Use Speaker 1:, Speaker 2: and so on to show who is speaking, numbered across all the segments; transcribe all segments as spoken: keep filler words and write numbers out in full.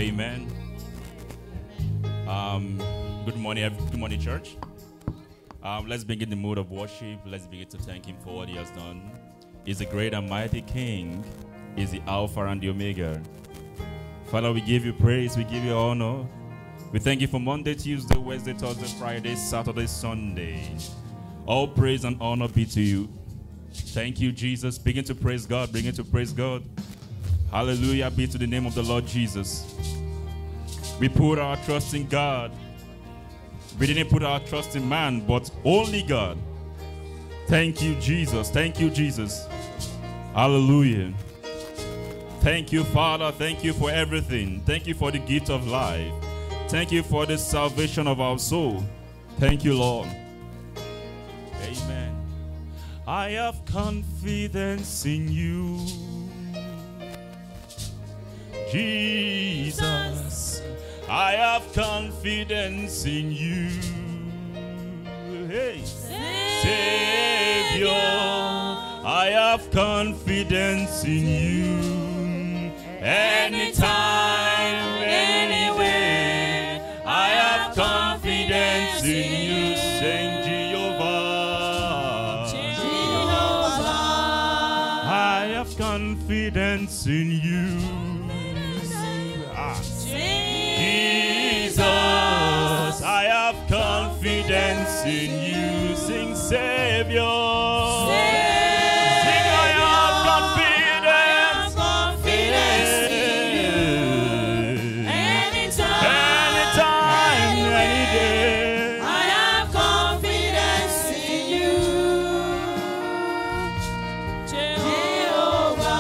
Speaker 1: Amen. Um, good morning, ev- good morning, church. Um, let's begin the mood of worship. Let's begin to thank Him for what He has done. He's a great and mighty King. He's the Alpha and the Omega. Father, we give you praise. We give you honor. We thank you for Monday, Tuesday, Wednesday, Thursday, Friday, Saturday, Sunday. All praise and honor be to you. Thank you, Jesus. Begin to praise God. Begin to praise God. Hallelujah be to the name of the Lord Jesus. We put our trust in God. We didn't put our trust in man, but only God. Thank you, Jesus. Thank you, Jesus. Hallelujah. Thank you, Father. Thank you for everything. Thank you for the gift of life. Thank you for the salvation of our soul. Thank you, Lord. Amen. I have confidence in you, Jesus. I have confidence in you, hey, Savior. I have confidence in you. Anytime, anywhere, I have confidence in you, Saint Jehovah. Jehovah. I have confidence in you. Jesus, I have confidence in you. Sing, Savior. Sing, I have confidence. confidence in you. Anytime, anytime, any day. I have confidence in you, Jehovah.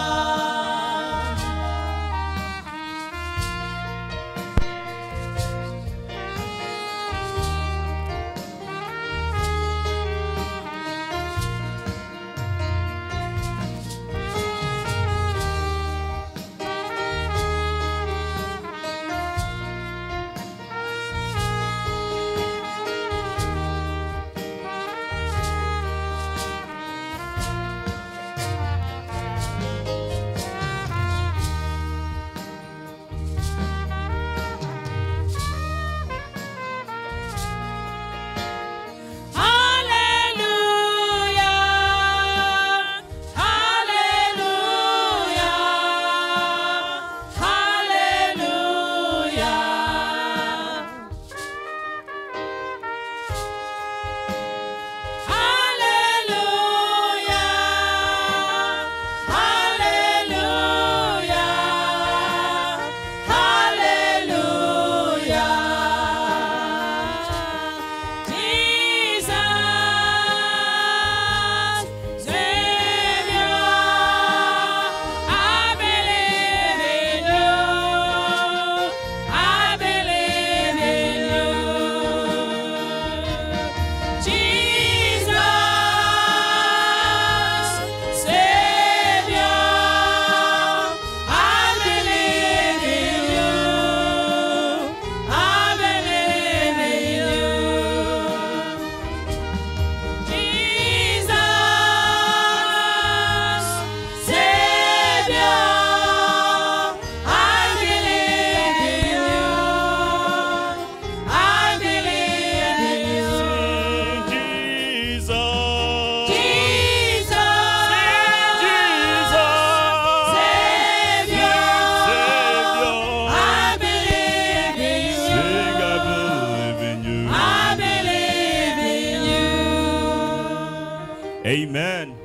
Speaker 1: Amen.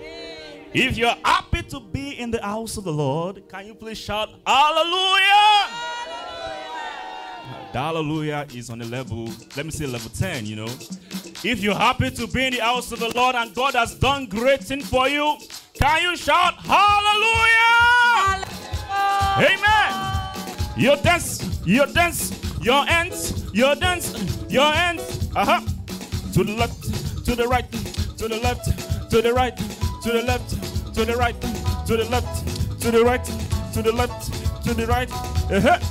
Speaker 1: If you're happy to be in the house of the Lord, can you please shout hallelujah? Hallelujah. The hallelujah is on the level, let me say level ten, you know. If you're happy to be in the house of the Lord and God has done great things for you, can you shout hallelujah? Hallelujah. Amen. Your dance, your dance, your hands, your dance, your hands. Uh-huh. To the left, to the right, to the left, to the right, to the left, to the right, to the left, to the right, to the left, to the right. Uh-huh.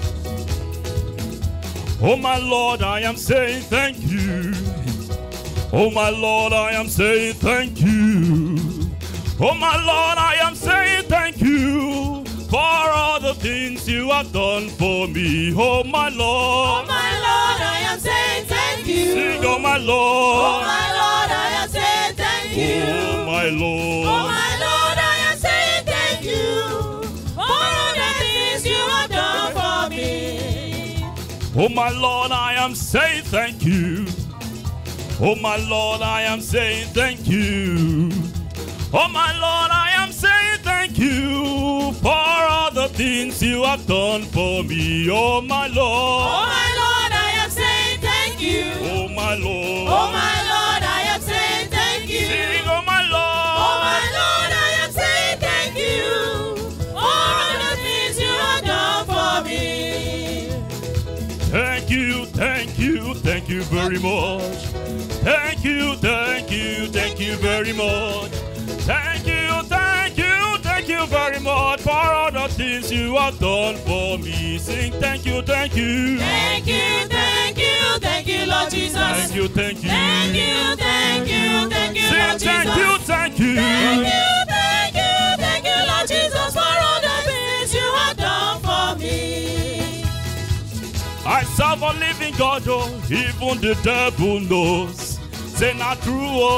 Speaker 1: Uh-huh. Oh my Lord, I am saying thank you. Oh my Lord, I am saying thank you. Oh my Lord, I am saying thank you for all the things you have done for me. Oh my Lord,
Speaker 2: Oh my Lord, I am saying thank you.
Speaker 1: sing, oh my Lord,
Speaker 2: Oh my Lord, I am saying thank you.
Speaker 1: oh my Lord,
Speaker 2: Oh my Lord, I am saying thank you for all the things you have done for me.
Speaker 1: oh my Lord, I am saying thank you. Oh my Lord, I am saying thank you. Oh my Lord, I am saying thank you for all the things you have done for me. Oh my
Speaker 2: Oh
Speaker 1: Lord,
Speaker 2: my Lord, I am saying thank you.
Speaker 1: oh my Lord,
Speaker 2: Oh my Lord, I am saying thank you.
Speaker 1: sing, oh my Lord,
Speaker 2: Oh my Lord, I am saying thank you for all the things you have done for me.
Speaker 1: thank you, thank you, thank you very much. Thank you, thank you, thank you very much. Thank you, thank you, thank you very much for all the things you have done for me. Sing thank you, thank you.
Speaker 2: Thank you, thank you, thank you, Lord Jesus.
Speaker 1: Thank you, thank you.
Speaker 2: Thank you, thank you, thank you,
Speaker 1: Sing
Speaker 2: Lord
Speaker 1: thank
Speaker 2: Jesus.
Speaker 1: you, thank you.
Speaker 2: Thank you, thank you, thank you, Lord Jesus, for all the things you have done for me.
Speaker 1: I serve a living God, oh, even the devil knows. Say not true,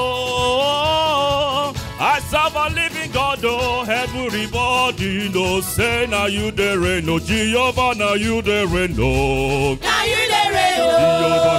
Speaker 1: oh. I serve a living God, oh, everybody knows. Say now you there ain't no Jehovah, now you there ain't no.
Speaker 2: Now you the rain,
Speaker 1: Jehovah,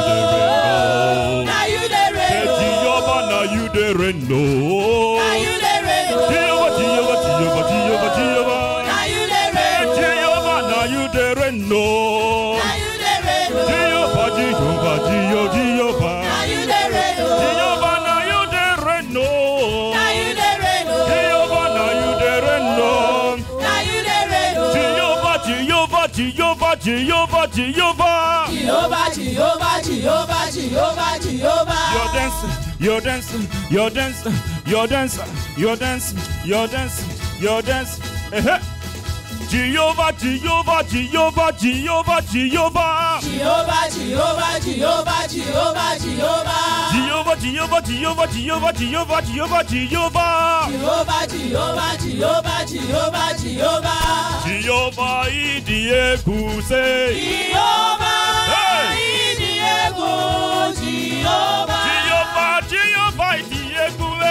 Speaker 1: now you there ain't no.
Speaker 2: now you the rain,
Speaker 1: Say Jehovah, now you there ain't no.
Speaker 2: now you the rain,
Speaker 1: Jehovah, Jehovah, Jehovah, Jehovah, Jehovah.
Speaker 2: now you the rain,
Speaker 1: Jehovah, now you there ain't no.
Speaker 2: now you the rain,
Speaker 1: Jehovah, Jehovah, Jehovah, Jehovah.
Speaker 2: now you the rain,
Speaker 1: Jehovah, now you there ain't no.
Speaker 2: now you the rain,
Speaker 1: Jehovah, now you there ain't no.
Speaker 2: now you the rain,
Speaker 1: Jehovah, Jehovah, Jehovah, Jehovah, Jehovah.
Speaker 2: Jehovah, Jehovah, Jehovah, Jehovah, Jehovah.
Speaker 1: You're dancing, you're dancing, you're dancing, you're dancing, you're dancing, you're dancing, you're dancing. Eh-heh. Jehovah, Jehovah, Jehovah, Jehovah, Jehovah.
Speaker 2: Jehovah, Jehovah, Jehovah, Jehovah, Jehovah.
Speaker 1: Jehovah, Jehovah, Jehovah, Jehovah, Jehovah, Jehovah, Jehovah.
Speaker 2: Jehovah, Jehovah, Jehovah, Jehovah, Jehovah.
Speaker 1: Jehovah, Idiekuse.
Speaker 2: Jehovah,
Speaker 1: Hey.
Speaker 2: Idiego, Jehovah.
Speaker 1: Jehovah, Jehovah, Idiekuse.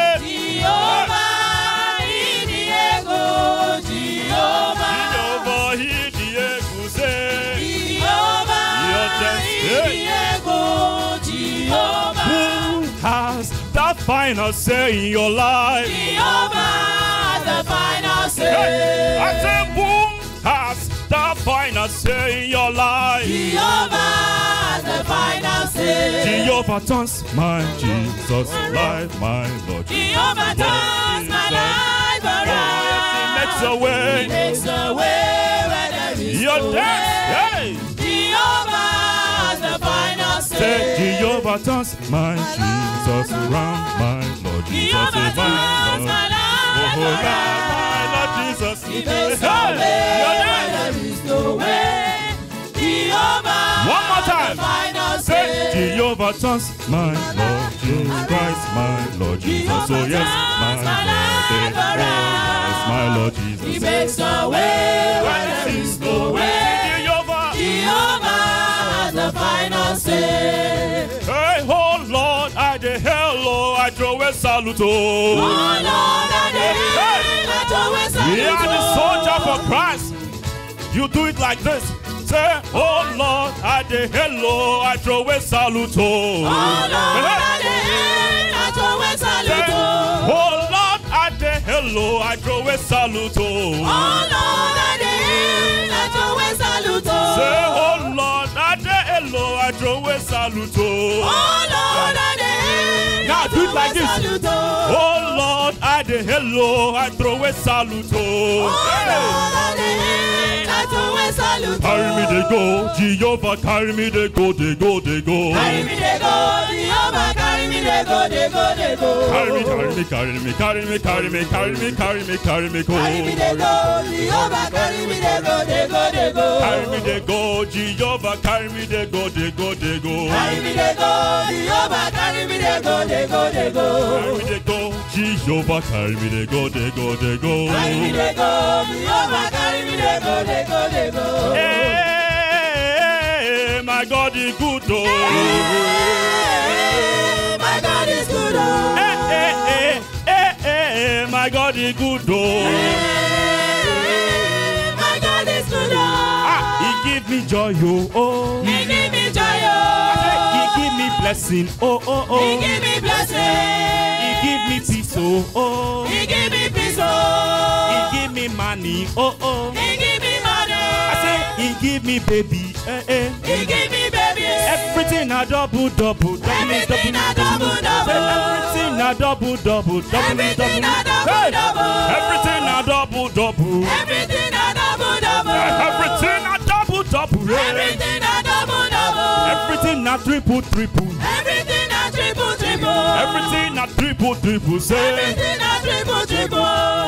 Speaker 2: Jehovah, Idiego, Jehovah.
Speaker 1: Jehovah, Idiekuse.
Speaker 2: Jehovah, Idiego, Jehovah.
Speaker 1: Who has the final say in your life?
Speaker 2: Jehovah, the final
Speaker 1: Hey,
Speaker 2: say.
Speaker 1: I said, who has the final say in your life?
Speaker 2: Jehovah, the final say.
Speaker 1: Jehovah turns my Jesus life, my Lord.
Speaker 2: Jehovah turns my life around.
Speaker 1: He makes a
Speaker 2: He
Speaker 1: way.
Speaker 2: makes a way where there is
Speaker 1: Your
Speaker 2: no
Speaker 1: dance,
Speaker 2: way.
Speaker 1: hey.
Speaker 2: Jehovah, the final
Speaker 1: Say,
Speaker 2: say.
Speaker 1: Jehovah turns my Jesus around, my Lord Jesus
Speaker 2: Jehovah
Speaker 1: is my
Speaker 2: turns
Speaker 1: Lord.
Speaker 2: my life
Speaker 1: Oh, my
Speaker 2: around.
Speaker 1: Lord Jesus.
Speaker 2: He makes a
Speaker 1: Hey,
Speaker 2: way
Speaker 1: your
Speaker 2: where
Speaker 1: dance.
Speaker 2: there is no way. Jehovah,
Speaker 1: One more time.
Speaker 2: the final
Speaker 1: Say,
Speaker 2: say.
Speaker 1: Jehovah turns my Lord Jesus Christ, my Lord Jesus. Oh, yes, my Lord. Oh, yes, my Lord
Speaker 2: He
Speaker 1: Jesus.
Speaker 2: makes a way where there is no way.
Speaker 1: Jehovah.
Speaker 2: Jehovah, the final say.
Speaker 1: Hey, oh Lord, I de hello, I throw a salute.
Speaker 2: Oh
Speaker 1: Oh,
Speaker 2: Lord, I
Speaker 1: Hey.
Speaker 2: let always salute.
Speaker 1: we are the soldier for Christ. You do it like this. Say, oh Lord, I de hello, I throw a salute.
Speaker 2: Oh Lord, I let always salute.
Speaker 1: Oh Lord, I de hello, I throw a salute.
Speaker 2: Oh Lord, I let always salute.
Speaker 1: Say, oh Lord, I de hello, I throw a salute.
Speaker 2: Oh Lord, I let
Speaker 1: Now do it like this.
Speaker 2: salute.
Speaker 1: Oh Lord, I de hello, I throw a salute.
Speaker 2: Oh Lord, I let always salute.
Speaker 1: Carry me they go, Jehovah, carry me they go, they go, they go.
Speaker 2: Carry me, they go, Jehovah, carry me, they go, they go, they go.
Speaker 1: Carry me, carry me, carry me, carry me, carry me, carry me, carry me, carry me, go.
Speaker 2: Carry me, they go, Jehovah, carry me, they go, they go, they go.
Speaker 1: Carry me they go, Jehovah, carry me, they go, they go, they go.
Speaker 2: Carry me, they go. Jehovah, carry me, they go, they go, they go.
Speaker 1: Carry me, they go. Jehovah, carry me, they go, they go, they go.
Speaker 2: Carry me, they go. Jehovah, carry me, they go, they go, they go.
Speaker 1: Hey, my God is good, oh.
Speaker 2: Hey, my God is good, oh.
Speaker 1: Hey, hey, hey, hey, hey, my God is good, oh.
Speaker 2: Hey, my God is good, oh.
Speaker 1: Ah, he give me joy, oh, oh.
Speaker 2: He give me joy, oh.
Speaker 1: He give me blessing, oh, oh, oh.
Speaker 2: He give me blessing.
Speaker 1: He give me peace, oh, oh.
Speaker 2: He give me peace, oh.
Speaker 1: He give me money, oh, oh.
Speaker 2: He give me money.
Speaker 1: I say he give me baby, eh, eh.
Speaker 2: He give me baby.
Speaker 1: Everything a double, double, double,
Speaker 2: Everything a double, double.
Speaker 1: Everything a double, double, double,
Speaker 2: Everything
Speaker 1: double.
Speaker 2: a double,
Speaker 1: Hey!
Speaker 2: double.
Speaker 1: Everything a double, double.
Speaker 2: Everything a double, double.
Speaker 1: Everything a double, double.
Speaker 2: Everything a double, double.
Speaker 1: Everything a triple, triple.
Speaker 2: Everything a triple, triple.
Speaker 1: Everything a triple, triple. Say.
Speaker 2: Everything a triple, triple.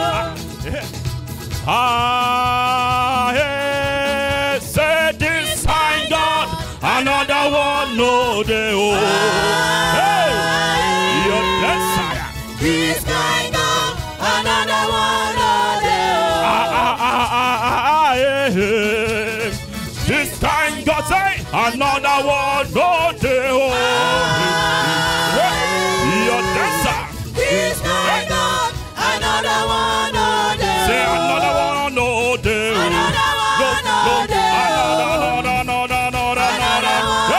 Speaker 1: Ah, hey, say this kind God, another one, no, they oh. Hey, your Messiah.
Speaker 2: This kind God, another one, oh, they
Speaker 1: Ah, ah, ah, ah, ah, ah, yeah, yeah. This kind God say, another one, no, they oh. Your Messiah.
Speaker 2: This kind God, another one, oh, they
Speaker 1: Say another one, no, they oh.
Speaker 2: Another one,
Speaker 1: Go,
Speaker 2: oh,
Speaker 1: go.
Speaker 2: they
Speaker 1: Another, another, another, another,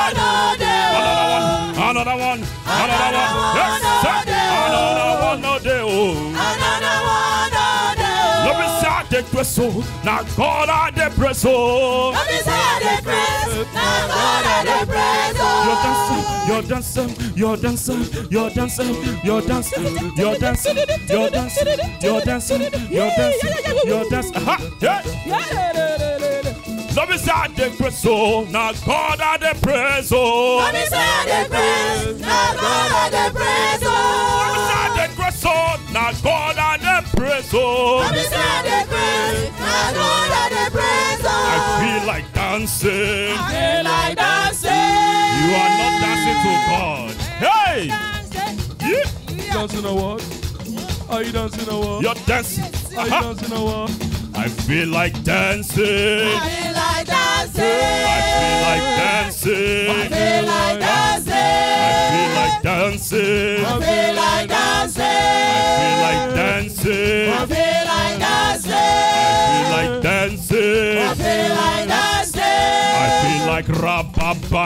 Speaker 1: another,
Speaker 2: Another one,
Speaker 1: Hey.
Speaker 2: oh, they
Speaker 1: Another one, another one, yes, sir. Another one, no, they oh.
Speaker 2: Another one, oh, they
Speaker 1: Let me start the press, oh. Now God I the press, oh.
Speaker 2: Let me say the praise, now God I the praise,
Speaker 1: You're dancing, you're dancing, you're dancing, you're dancing, you're dancing, you're dancing, you're dancing, you're dancing, you're dancing. Aha, yeah. Let me start the press, oh. Now God I the press, oh.
Speaker 2: Let me say the praise, now God I the praise,
Speaker 1: Let me start the press, oh. Now God I the press, oh.
Speaker 2: Let me say the praise, now God I the praise,
Speaker 1: I feel like dancing.
Speaker 2: I feel like dancing.
Speaker 1: You are not dancing to God. Hey! Yeah.
Speaker 3: Dancing a what? Are you dancing a what?
Speaker 1: You're dancing.
Speaker 3: Are you
Speaker 1: Uh-huh.
Speaker 3: dancing a what?
Speaker 1: I feel like dancing.
Speaker 2: I feel like dancing.
Speaker 1: I feel like dancing.
Speaker 2: I feel like dancing.
Speaker 1: I feel like dancing.
Speaker 2: I feel like dancing.
Speaker 1: I feel like dancing.
Speaker 2: I feel like dancing.
Speaker 1: I feel like dancing.
Speaker 2: I feel like dancing.
Speaker 1: I feel like rababa.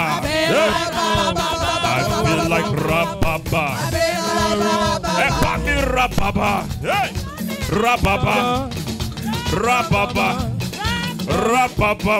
Speaker 1: I feel like rababa. Hey, papi rababa. Hey, rababa. Rababa. Rababa.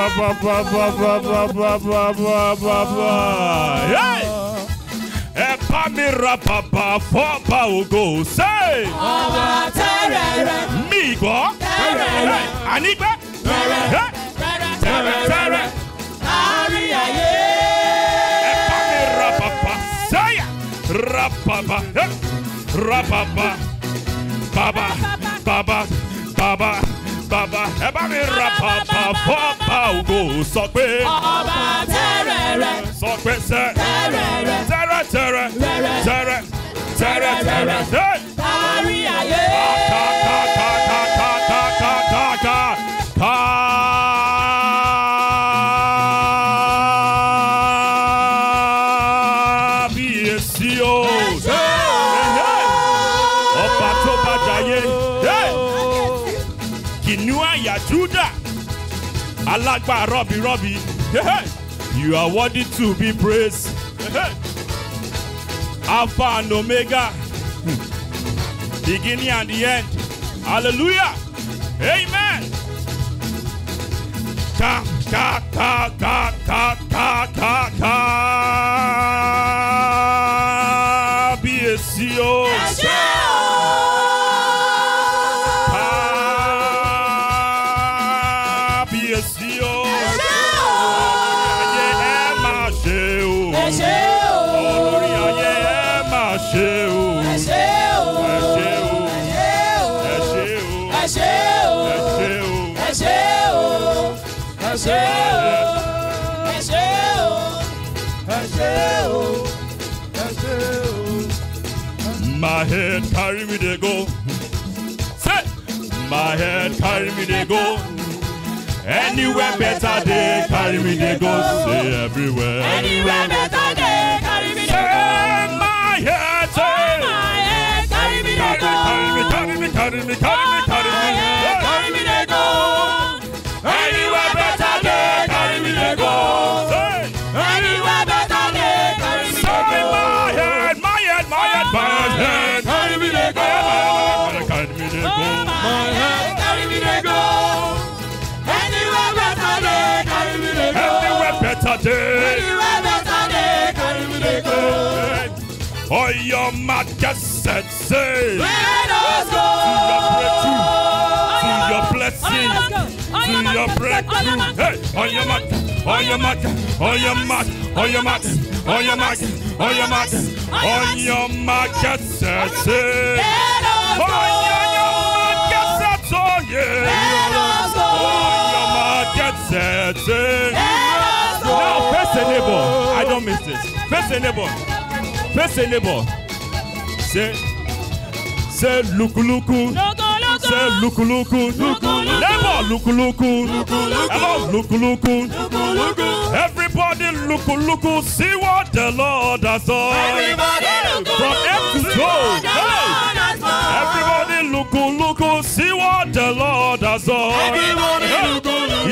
Speaker 1: Rababa. Hey. Hey, papi rababa. Foba ugo. Say.
Speaker 2: Ọba tẹrẹrẹ.
Speaker 1: Me go.
Speaker 2: Tẹrẹrẹ.
Speaker 1: Anigba.
Speaker 2: Tẹrẹ.
Speaker 1: Hey. Tere, tere.
Speaker 2: Láàrin ayé.
Speaker 1: Papi rababa. Say. Rababa. Hey. Rababa. Baba. Baba. Baba. Baba. Ẹ bá mi rababa. Foba ugo. Sọ pé.
Speaker 2: Ọba tẹrẹrẹ.
Speaker 1: Sọ pé sẹ́.
Speaker 2: Tẹrẹrẹ.
Speaker 1: Tere, tere. Tere. Tere, tere. Hey.
Speaker 2: Láàrin ayé.
Speaker 1: Ka, ka, ka, ka, ka, ka, ka, ka, ka. Kábíyèsí o. Ọba tó bá jayé. Kìnìún àyà Júdà. Alágbára rọ̀bìrọ̀bì. You are worthy to be praised. Alpha and Omega. Beginning and the end. Hallelujah. Amen. Ka, ka, ka, ka, ka, ka, ka, ka. Kábíyèsí o.
Speaker 2: Ẹ ṣé o.
Speaker 1: Kábíyèsí o.
Speaker 2: Ẹ ṣé o.
Speaker 1: Ayé ẹ máa ṣe o.
Speaker 2: Ẹ ṣé o.
Speaker 1: Olórí ayé ẹ máa ṣe o.
Speaker 2: Ẹ ṣé o.
Speaker 1: Ẹ ṣé o.
Speaker 2: Ẹ ṣé o.
Speaker 1: Ẹ ṣé o.
Speaker 2: Ẹ ṣé o.
Speaker 1: Ẹ ṣé o.
Speaker 2: Ẹ ṣé o. Ẹ ṣé o. Ẹ
Speaker 1: My head carry me they go. Say, my head carry me they go. Anywhere better they carry me they go. Say everywhere.
Speaker 2: Anywhere better they carry me they go.
Speaker 1: Say my head, say
Speaker 2: My head carry me they go.
Speaker 1: carry me, carry me, carry me, carry me, carry me,
Speaker 2: My head carry me they go. Anywhere better they carry me they go.
Speaker 1: Say,
Speaker 2: Anywhere better they carry me they
Speaker 1: say
Speaker 2: go.
Speaker 1: my head, my head, my head, my head.
Speaker 2: Carry me they go.
Speaker 1: Carry me they
Speaker 2: Oh,
Speaker 1: go.
Speaker 2: my head carry me they go. Anywhere better they carry me they go.
Speaker 1: Anywhere better day.
Speaker 2: Anywhere better they carry me they go.
Speaker 1: Oh, your mad get set, say.
Speaker 2: Let us go.
Speaker 1: To your blessing, to your breakthrough. Hey, on your mark, on your mark, on your mark, on your mark, on your mark, on your mark, on your mark, get set, say.
Speaker 2: Let us
Speaker 1: On
Speaker 2: go.
Speaker 1: your mark, get set, oh yeah.
Speaker 2: Let us go.
Speaker 1: On your mark, get set, say.
Speaker 2: Let us go.
Speaker 1: Now face a neighbor. I don't miss this. Face a neighbor. Face a neighbor. Say, say, look, look, say, look, look, neighbor, look, look, hello, look, look, everybody, look, look, see what the Lord has done.
Speaker 2: Everybody look,
Speaker 1: From head to toe. Hey. Everybody, look, look, see what the Lord has done.
Speaker 2: Everybody
Speaker 1: Hey.
Speaker 2: look,